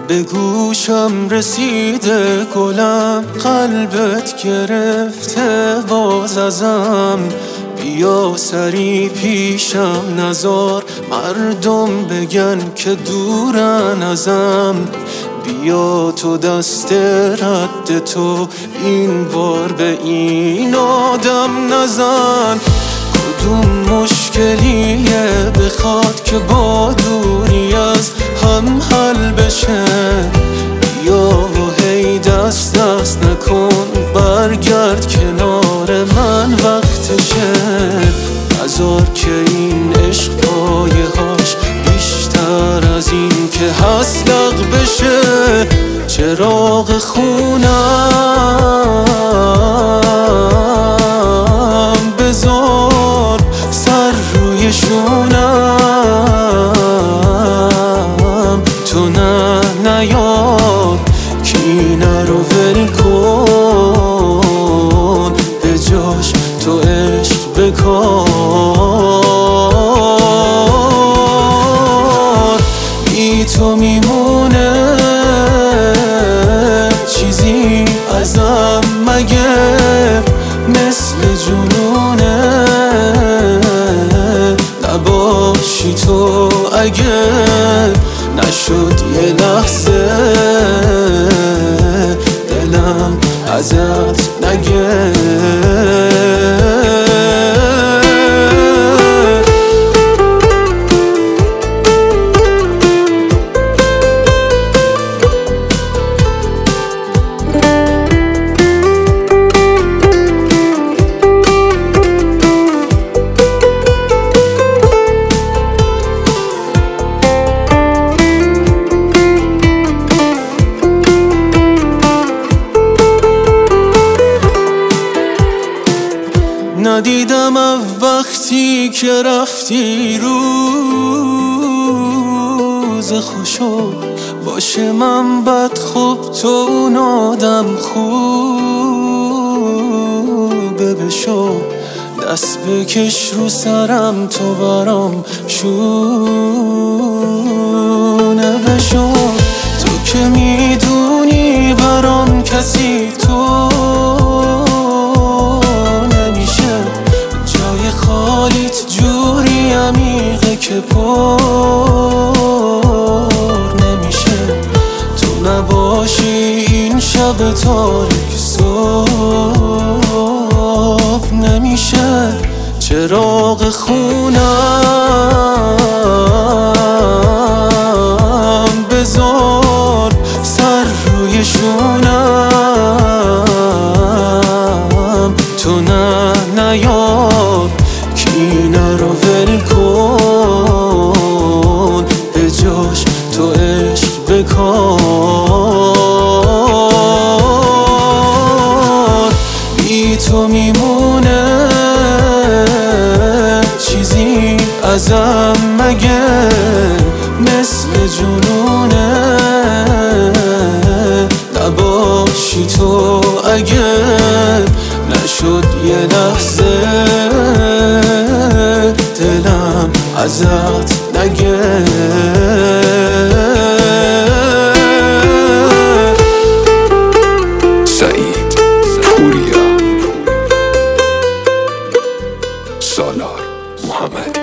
به گوشم رسیده گلم، قلبت گرفته باز ازم. بیا سری پیشم نزار، مردم بگن که دورن ازم. بیا تو دست رد تو این بار به این آدم نزن. کدوم مشکلیه بخواد که با دوری از هم حل بشه؟ بیا و هی دست دست نکن، برگرد کنار من وقتشه. نذار که این عشق پایه‌هاش بیشتر از این که هست لغ بشه. چراغ خونم بذار سر روی شونم، تو نیاد کینه رو ول کن، به جاش تو عشق بکار. بی تو میمونه چیزی ازم مگه؟ مثل جنونه نباشی تو اگه نشد یه لحظه دلم ازت نگه. ندیدم از وقتی که رفتی روز خوشو باشه. من بد خوب تو اون آدم خوبه بشو. دست بکش رو سرم تو برام شونه بشو. تو که میدونی برام کسی تو خالیت جوری عمیقه که پر نمیشه. تو نباشی این شب تاریک صبح نمیشه. چراغ خونم بذار سر روی شونم، تو نیاد کینه رو ول کن، به جاش تو عشق بکار. بی تو میمونه چیزی ازم مگه؟ مثل جنونه نباشی تو اگه نشد یه لحظه دلم ازت نگه. سعید پوریا، سالار محمدی.